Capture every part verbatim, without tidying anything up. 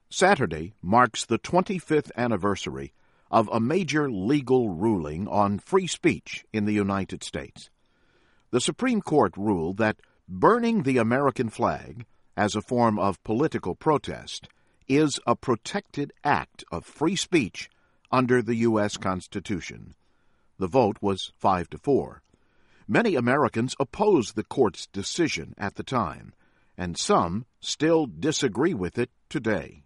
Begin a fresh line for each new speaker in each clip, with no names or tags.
Saturday marks the twenty-fifth anniversary of a major legal ruling on free speech in the United States. The Supreme Court ruled that burning the American flag as a form of political protest is a protected act of free speech under the U S Constitution. The vote was five to four. Many Americans opposed the court's decision at the time, and some still disagree with it today.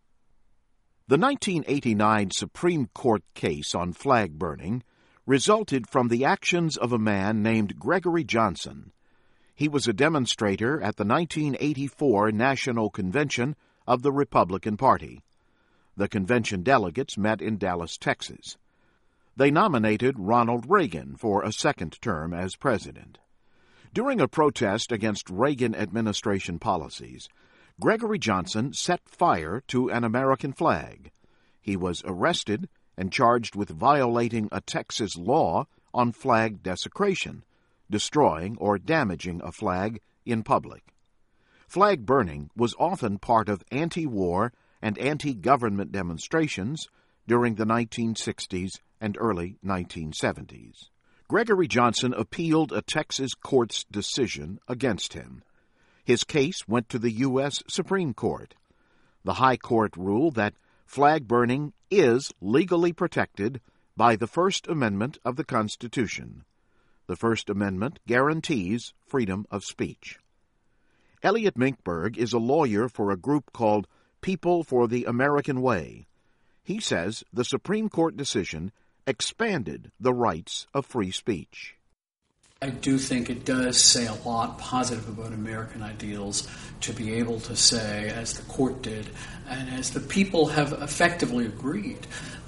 The nineteen eighty-nine Supreme Court case on flag burning resulted from the actions of a man named Gregory Johnson. He was a demonstrator at the nineteen eighty-four National Convention of the Republican Party. The convention delegates met in Dallas, Texas. They nominated Ronald Reagan for a second term as president. During a protest against Reagan administration policies, Gregory Johnson set fire to an American flag. He was arrested and charged with violating a Texas law on flag desecration, destroying or damaging a flag in public. Flag burning was often part of anti-war and anti-government demonstrations during the nineteen sixties and early nineteen seventies. Gregory Johnson appealed a Texas court's decision against him. His case went to the U S Supreme Court. The High Court ruled that flag burning is legally protected by the First Amendment of the Constitution. The First Amendment guarantees freedom of speech. Elliot Minkberg is a lawyer for a group called People for the American Way. He says the Supreme Court decision expanded the rights of free speech.
I do think it does say a lot positive about American ideals to be able to say, as the court did, and as the people have effectively agreed,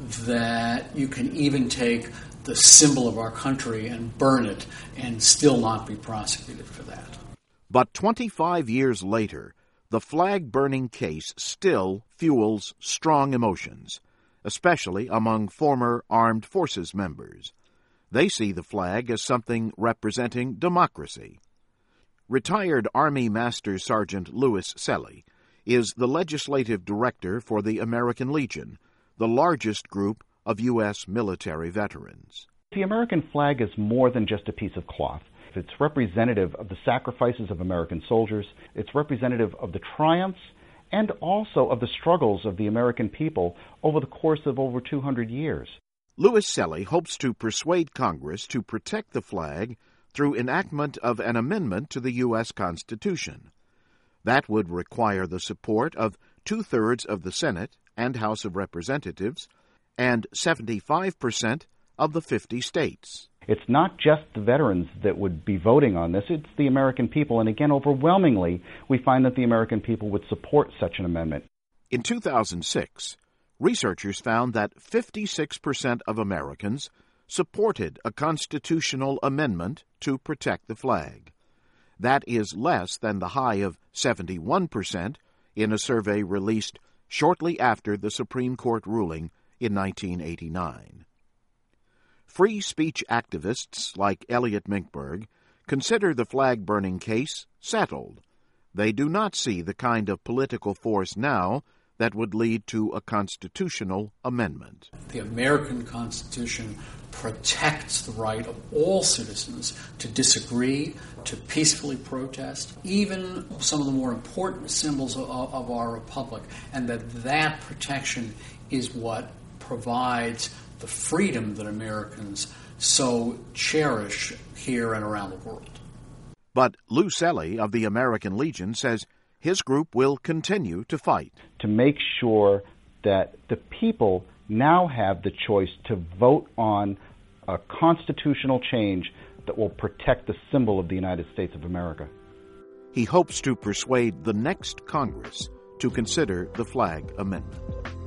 that you can even take the symbol of our country and burn it and still not be prosecuted for that.
But twenty-five years later, the flag-burning case still fuels strong emotions, especially among former armed forces members. They see the flag as something representing democracy. Retired Army Master Sergeant Louis Selly is the legislative director for the American Legion, the largest group of U S military veterans.
The American flag is more than just a piece of cloth. It's representative of the sacrifices of American soldiers. It's representative of the triumphs and also of the struggles of the American people over the course of over two hundred years.
Louis Selly hopes to persuade Congress to protect the flag through enactment of an amendment to the U S Constitution. That would require the support of two-thirds of the Senate and House of Representatives and seventy-five percent of the fifty states.
It's not just the veterans that would be voting on this, it's the American people. And again, overwhelmingly, we find that the American people would support such an amendment.
In two thousand six, researchers found that fifty-six percent of Americans supported a constitutional amendment to protect the flag. That is less than the high of seventy-one percent in a survey released shortly after the Supreme Court ruling in nineteen eighty-nine. Free speech activists like Elliot Minkberg consider the flag-burning case settled. They do not see the kind of political force now that would lead to a constitutional amendment.
The American Constitution protects the right of all citizens to disagree, to peacefully protest, even some of the more important symbols of, of our republic, and that that protection is what provides the freedom that Americans so cherish here and around the world.
But Lou Selly of the American Legion says his group will continue to fight
to make sure that the people now have the choice to vote on a constitutional change that will protect the symbol of the United States of America.
He hopes to persuade the next Congress to consider the flag amendment.